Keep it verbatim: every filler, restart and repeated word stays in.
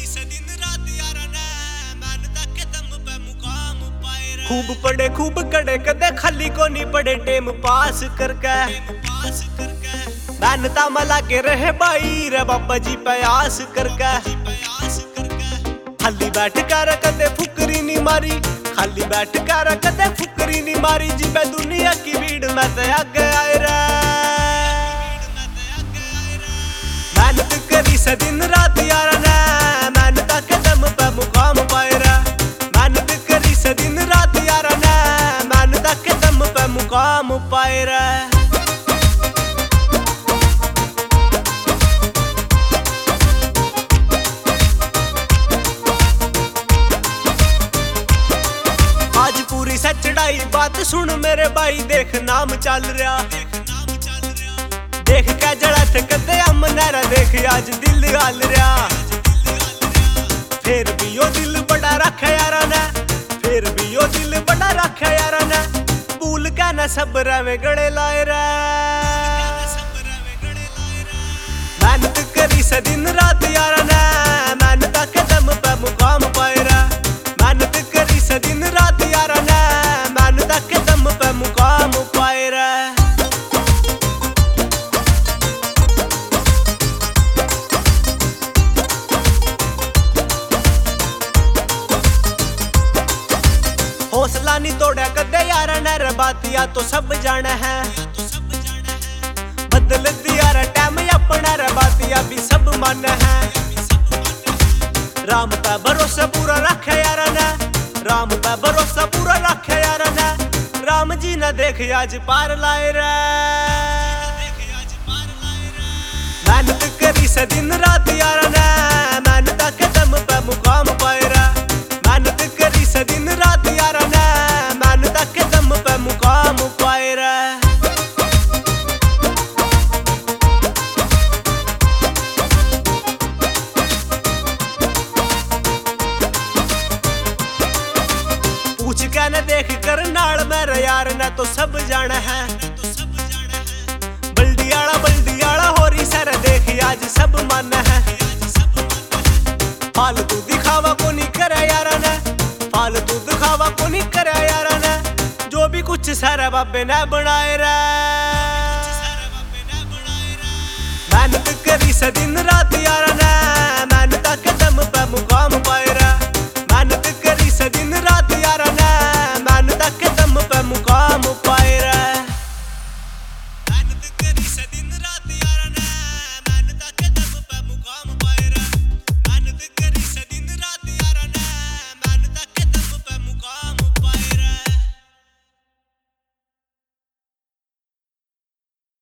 खूब पढ़े खूब कड़े कदे खाली को नहीं पड़े टेम पास करके मेहनता में लागे रहे भाई रे बाबा जी प्रयास करके खाली बैठ कर कदे फुकरी नहीं मारी खाली बैठ कर कदे फुकरी नहीं मारी जिबे दुनिया की भीड़ में ते आगे आए रे मेहनत करी से दिन रात यार ने मेहनत के दम पे मुकाम पाए रे मेहनत करी से दिन रात यार ने मेहनत के दम पे मुकाम पाए रे से चढ़ाई बात सुन मेरे भाई देख नाम चल रहा देख के जड़ा थे कदे अमनेरा देख आज दिल गाल रहा फिर भी यो दिल बड़ा रखा यारा ने फिर भी यो दिल बड़ा रखा यारा ने भूल के न सब रवे गड़े लाए रे मेहनत करी से दिन रात यारा ने मेहनत के दम पे मुकाम पाए रे मेहनत करी से दिन रात यारा ने के दम पे मुकाम पाए रे हौसला नहीं तोड़ा कदे यार ने बातिया तो सब जाने है बदल दिया रे टाइम अपना रे बातिया भी सब मन है राम पे भरोसा पूरा रखे यार ने राम पे भरोसा पूरा रखे यार ने राम जी न देख आज पार लाए रे मेहनत करी से दिन रात यार ने मेहनत के दम पे मुकाम पाए रे मेहनत करी से दिन रात यार ने मेहनत के दम पे मुकाम पाए रे पूछ के न देख कर नाल मेरे यार ने तो सब जाना है बल्डियाला बल्डियाला होरी सर देख आज सब मन है फालतू दिखावा को नहीं करे यार ने फालतू दिखावा को नहीं करे यार ने जो भी कुछ सारे बाबे ने बनाए रे मेहनत करी से दिन रात यार ने